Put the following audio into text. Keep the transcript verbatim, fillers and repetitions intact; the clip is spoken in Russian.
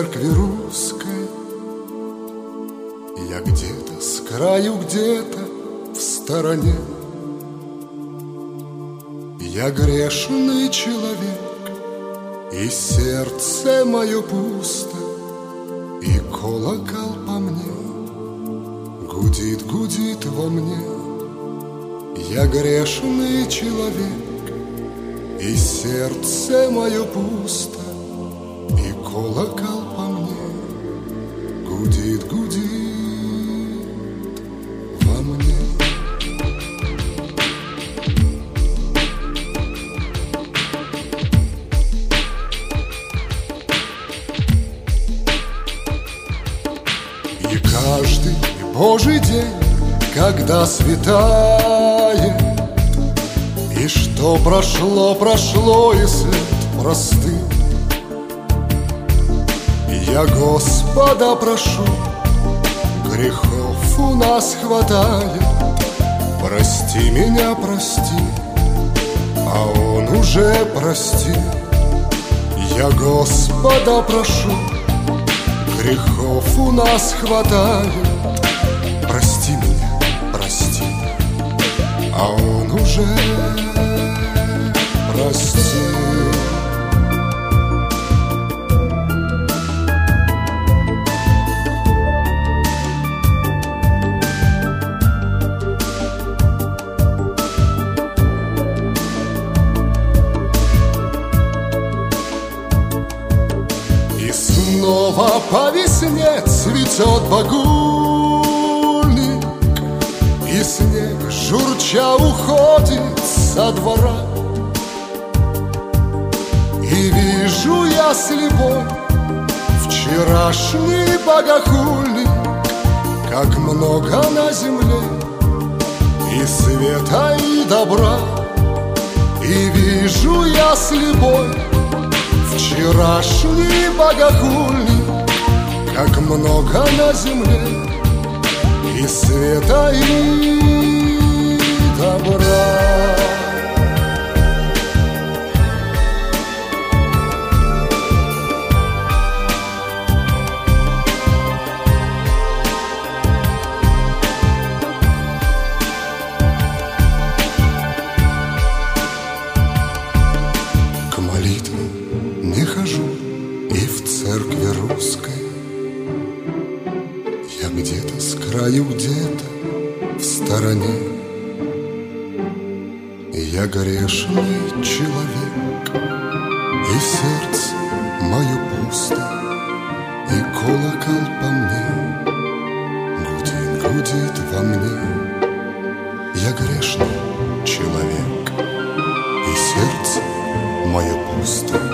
церкви русской. Я где-то с краю, где-то в стороне. Я грешный человек, и сердце мое пусто, и колокол по мне гудит, гудит во мне. Я грешный человек, и сердце мое пусто, и колокол по мне гудит, гудит во мне. И каждый Божий день, когда светает, и что прошло, прошло, и след простыл, я Господа прошу, грехов у нас хватает, прости меня, прости, а Он уже простил. Я Господа прошу, грехов у нас хватает, прости меня, прости, а Он уже простил. И снова по весне цветет багульник, и снег журча уходит со двора. И вижу я слепой вчерашний богохульник, как много на земле и света, и добра. И вижу я слепой вчерашний богохульник, как много на земле и света, и добра. К молитве не хожу и в церкви русской. Я где-то с краю, где-то в стороне. Я грешный человек, и сердце мое пусто, и колокол по мне гудит, гудит во мне. Я грешный человек, и сердце мое пусто,